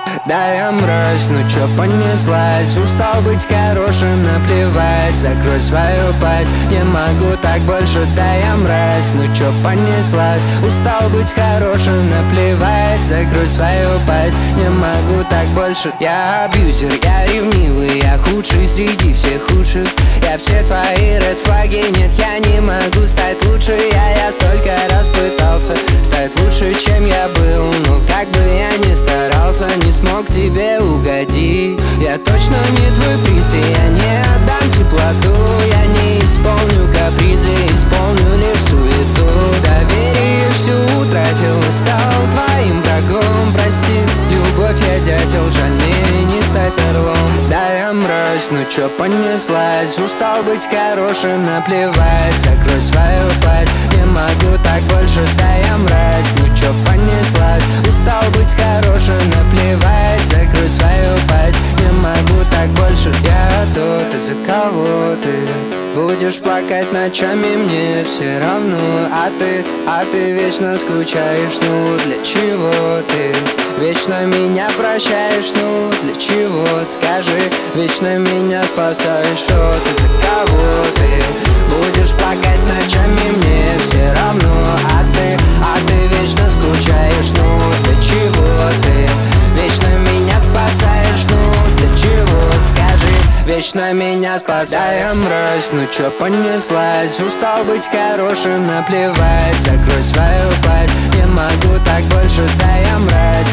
Да я мразь, ну чё понеслась? Устал быть хорошим, наплевать. Закрой свою пасть, не могу так больше. Да я мразь, ну чё понеслась? Устал быть хорошим, наплевать. Закрой свою пасть, не могу так больше. Я абьюзер, я ревнивый, я худший среди всех худших. Я все твои ред флаги, нет, я не могу стать лучше. Я столько раз пытался стать лучше, чем я был. Но как бы я ни старался, не смог тебе угодить. Я точно не твой приз, и я не отдам теплоту. Я не исполню капризы, исполню лишь суету. Доверие всю утратил и стал твоим врагом. Прости, любовь, я дятел, жаль мне не стать орлом. Да я мразь, ну чё понеслась? Устал быть хорошим, наплевать. Закрой свою пасть, не могу так больше. Да я мразь, ну чё понеслась? Устал быть хорошим, наплевать. Закрой свою пасть, не могу так больше. Я тот, из-за кого ты будешь плакать ночами, мне все равно. А ты вечно скучаешь, ну для чего ты вечно меня прощаешь, ну для чего, скажи. Вечно меня спасаешь, тот, из-за кого ты будешь плакать ночами, мне все равно. А ты вечно скучаешь, ну для чего ты вечно меня спасаешь, ну для чего, скажи. Вечно меня спасаешь. Да я мразь, ну чё понеслась? Устал быть хорошим, наплевать. Закрой свою пасть, не могу так больше. Да я мразь,